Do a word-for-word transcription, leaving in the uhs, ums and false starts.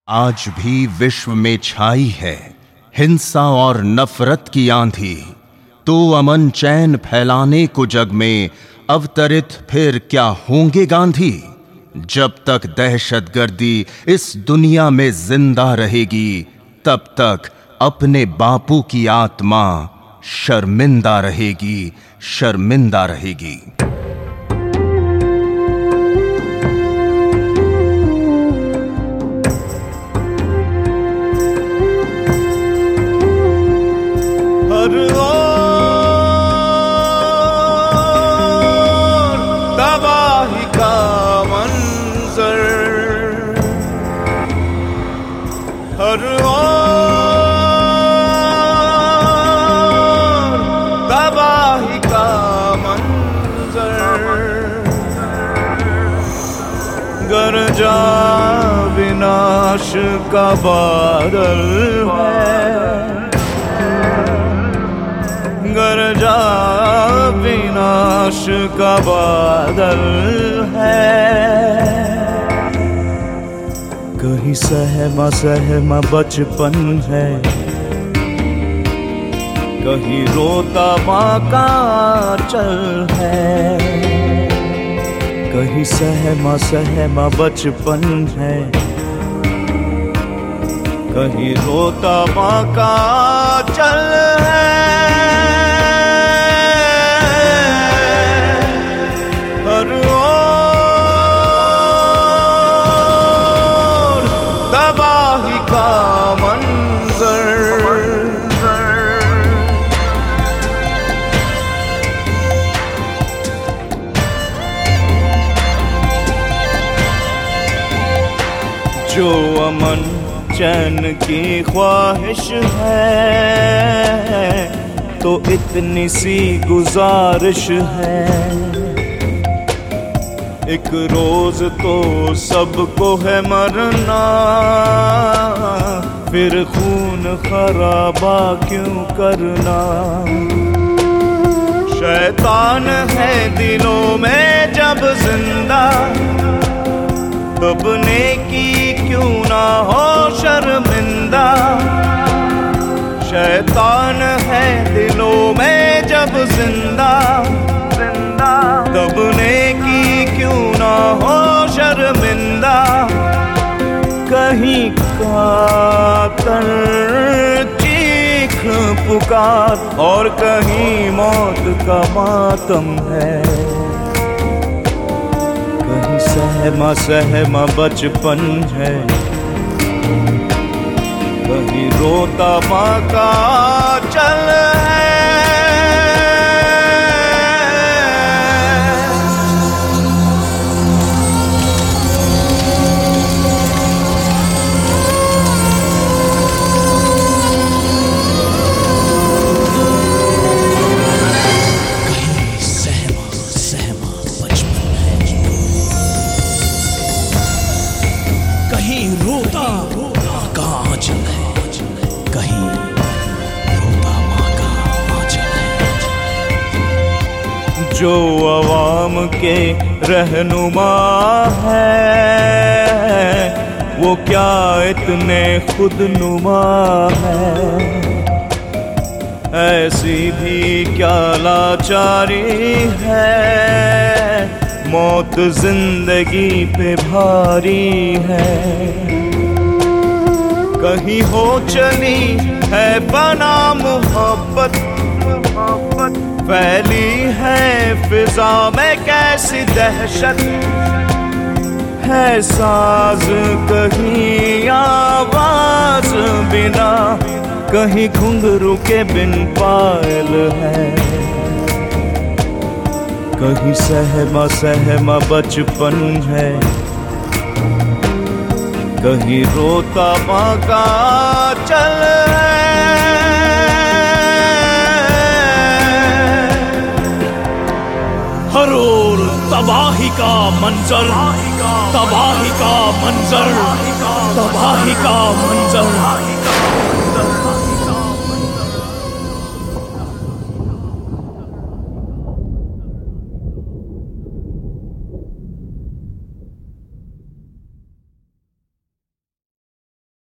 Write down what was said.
आज भी विश्व में छाई है हिंसा और नफरत की आंधी। तो अमन चैन फैलाने को जग में अवतरित फिर क्या होंगे गांधी। जब तक दहशतगर्दी इस दुनिया में जिंदा रहेगी, तब तक अपने बापू की आत्मा शर्मिंदा रहेगी, शर्मिंदा रहेगी। हर ओर तबाही का मंजर, हर ओर तबाही का मंजर। गरजा विनाश का बादल है, गरजा विनाश का बादल है। कहीं सहमा सहमा बचपन है, कहीं रोता माँ का चल है। कहीं सहमा सहमा बचपन है, कहीं रोता माँ का चल है। हर ओर तबाही का मंजर, जो अमन चैन की ख्वाहिश है, तो इतनी सी गुजारिश है। एक रोज तो सबको है मरना, फिर खून खराबा क्यों करना। शैतान है दिलों में जब जिंदा, तब नेकी क्यों ना हो शर्मिंदा। शैतान है दिलों में जब जिंदा, जिंदा तब नेकी क्यों ना हो शर्मिंदा। कहीं कातर चीख पुकार, और कहीं मौत का मातम है। कहीं सहमा सहमा बचपन है, कहीं रोता माँ का चल है। जो अवाम के रहनुमा है, वो क्या इतने खुदनुमा है। ऐसी भी क्या लाचारी है, मौत जिंदगी पे भारी है। कहीं हो चली है बना मोहब्बत, फैली है फिजा में कैसी दहशत। है साज कहीं आवाज बिना, कहीं घुंघरू के बिन पायल है। कहीं सहमा सहमा बचपन है, कहीं रोता माँ का चल है। हर ओर तबाही का मंजर, तबाही का मंजर, तबाही का मंजर।